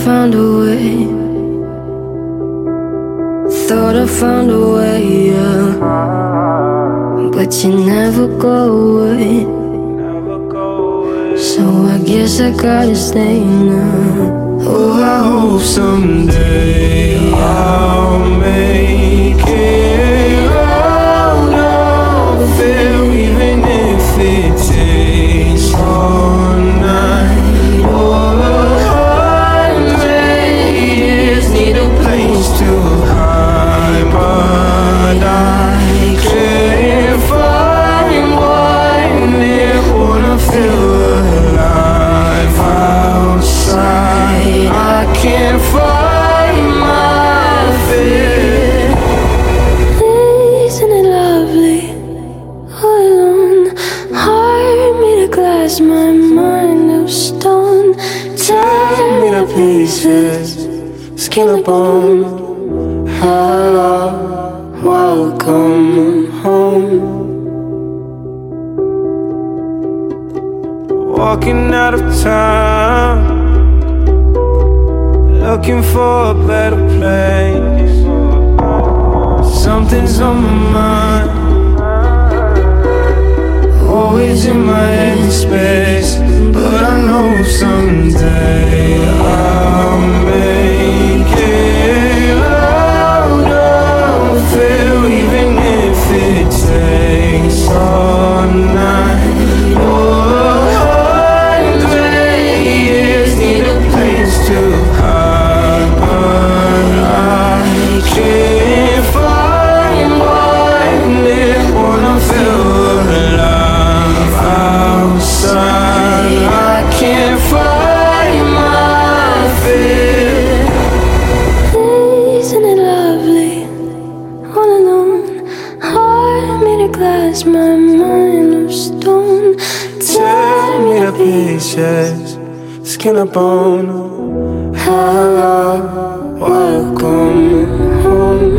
found a way. Thought I found a way, yeah. But you never go away. So I guess I gotta stay now. Oh, I hope someday I'll make it out of there, even if it takes all night or 100 years. Need a place to hide, but I can't find one near. Wanna feel alive outside. I can't find my fear. Isn't it lovely? All alone, heart made of glass, my mind of stone. Tear me to pieces, skin and bone. Hello, welcome home. Walking out of town, looking for a better place. Something's on my mind, always in my head space. But I know someday I'll make it out of here, even if it takes all night or 100 years. Need a place to hide, but I can't find one near. Wanna feel alive outside. I can't find my fear. Isn't it lovely? All alone, heart made of glass, my mind of stone. Tear me to pieces, skin and bone. Hello, welcome home.